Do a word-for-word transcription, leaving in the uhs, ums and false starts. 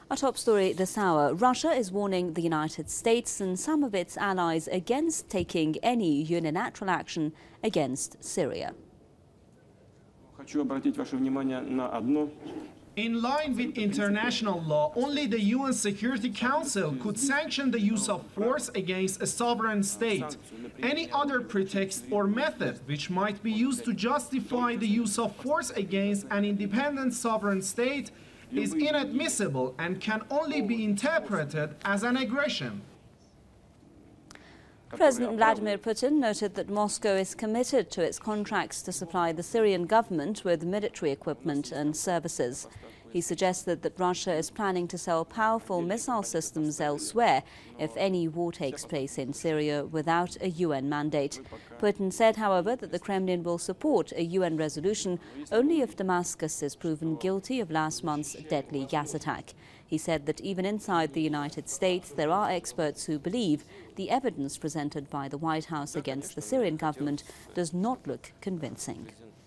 Our top story this hour. Russia is warning the United States and some of its allies against taking any unilateral action against Syria. In line with international law, only the U N Security Council could sanction the use of force against a sovereign state. Any other pretext or method which might be used to justify the use of force against an independent sovereign state is inadmissible and can only be interpreted as an aggression. President Vladimir Putin noted that Moscow is committed to its contracts to supply the Syrian government with military equipment and services. He suggested that Russia is planning to sell powerful missile systems elsewhere if any war takes place in Syria without a U N mandate. Putin said, however, that the Kremlin will support a U N resolution only if Damascus is proven guilty of last month's deadly gas attack. He said that even inside the United States, there are experts who believe the evidence presented by the White House against the Syrian government does not look convincing.